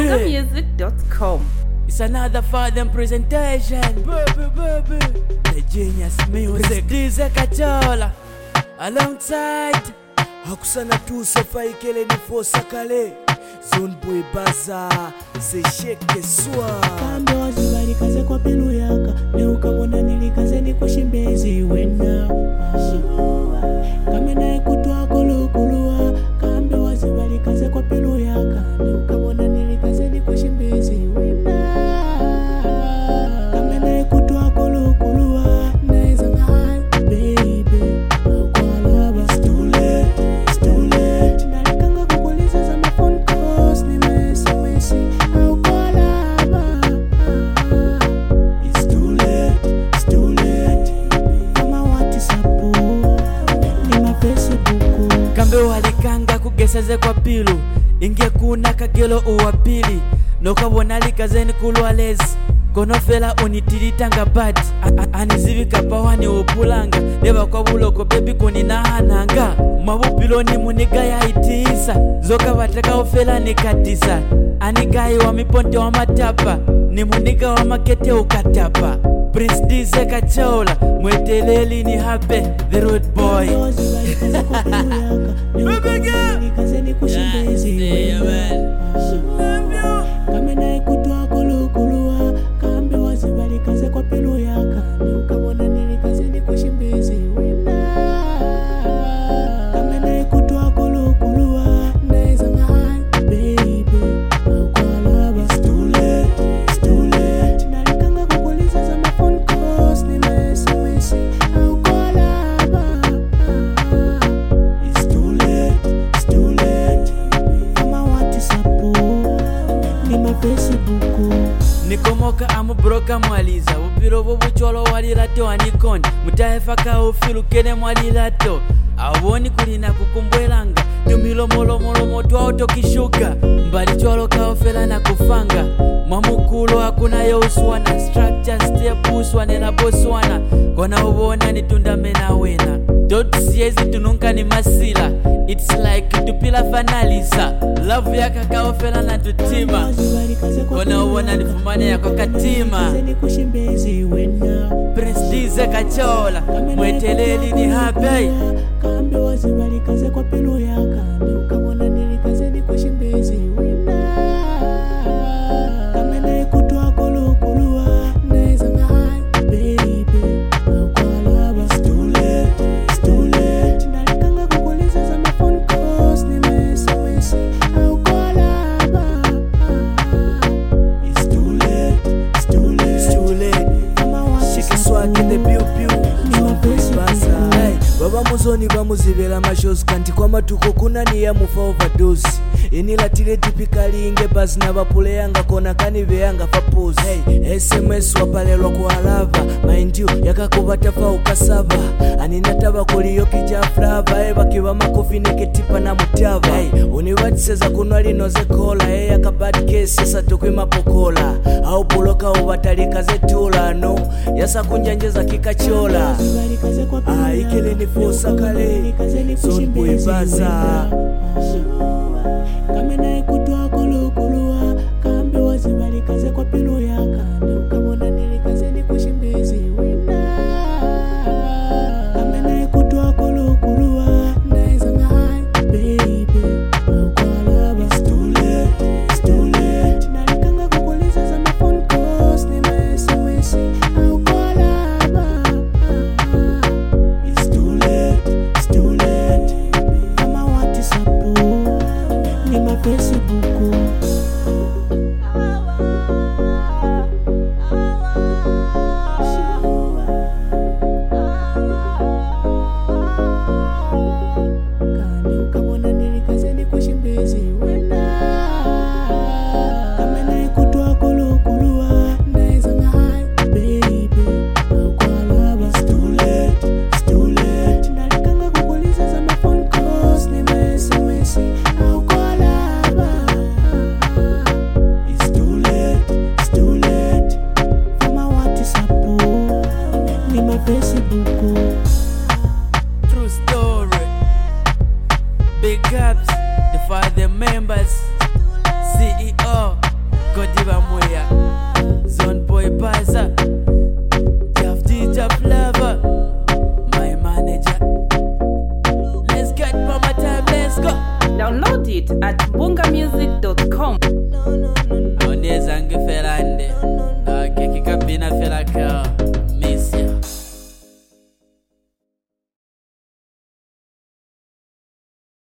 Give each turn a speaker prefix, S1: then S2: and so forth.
S1: ZagaMusic.com.
S2: It's another Father presentation. The Genius Music. Dize Kachola alongside
S3: Hakusana tu sofa ikele ni fosa kale Zone boy baza zesheke swa
S4: Kambe wazibali kaze kwa pelu yaka Neuka mwana nilikaze ni kushimbezi wena Kame na ikutua kulukuluwa Kambe wazibali kaze kwa pelu yaka Neuka mwana nilikaze ni kushimbezi wena Kame na ikutua kulukuluwa Naeza ngahai baby Makwalaba It's too late Nalikanga kukuliza za my phone calls Ni mesi Au kwalaba It's too late Kama wati sapu Ni Facebook
S2: Kambe walikanga kugeseze kwa pilu Inge kuna kagelo uwapili Nokabona likazeni kulwalezi Konofela unitilitanga bati Anizivika pawani upulanga Neba kwa buloko baby kuninahananga Mabupiloni muniga ya itiisa Zoka wataka ofela nikatisa Anigai wa miponte wa matapa Ni muniga wa makete ukatapa Prince Dize Kachola Mweteleli ni hape The road boy
S4: Kame na ikutua kulukuluwa Kambe wazibali kaze kwa pelu yaka Neukamona nilikaze ni kushimbezi wena Kame na ikutua kulukuluwa Naeza ngahai baby Makwalaba It's too late Nalikanga kukuliza za my phone calls Ni mesi Au kwalaba It's too late Kama wati sapu Ni my Facebook
S2: Nikomoka amubroka mwaliza Upiro bubucholo walirato anikoni Mutahefa ka ufilu kene mwalilato Awoni kulina kukumbwelanga Tumilo molo twao tokishuka Mbali cholo kaofela na kufanga Mamukulo hakuna ya uswana Structure step uswane na boswana Kona ubona ni tundamena wena Dot siezi tununka ni masila It's like tupila fanalisa Love yaka kaofela na tutima Kona ubona ni fumane ya kwa katima Prince Dize Kachola Mweteleli ni happy
S4: Kambe wazibali kaze kwa pelu yaka Neukamona nilikaze ni kushimbezi wena Kame na ikutua kulukuluwa Naeza ngahai baby Makwalaba It's too late Nalikanga kukuliza za my phone calls Ni mesi Au kwalaba It's too late Kama wati
S3: Shiki swag in the pew Basa hey, baba muzoni bamuzibela mashows kanti kwa matuko kuna ni ya mufa overdose Inilatile typically inge buzz na bapule yanga kona kani beyanga fa pose hey, SMS wapalelwa kwa lava mind you yakakubata fa ukasava aninataba kuliyo kija flava eba kiba makofi neketipa na mutava hey, uniwatiseza kunwa linoze kola hey, yaka bad case sasa tukwi mapokola au buloka ubatalika zetula no yasa kunjanjeza kikachola ikele ni fosa kale Zone boy baza
S4: Kame na ikutua kulukuluwa Kambe wazibali kaze kwa pelu yaka Neukamona nilikaze ni kushimbezi wena Kame na ikutua kulukuluwa Naeza ngahai baby Makwalaba It's too late Nalikanga kukuliza za my phone calls Ni mesi Au kwalaba It's too late Kama wati sapu Ni my Facebook Kani ukamona nilikaze ni kushimbezi wena Kame na ikutua kulukuluwa Naeza ngahai baby Makwalaba It's too late Nalikanga kukuliza za my phone calls Ni mesi Au kwalaba
S1: it at bungamusic.com.
S2: aonezange ferande kekikabina felaka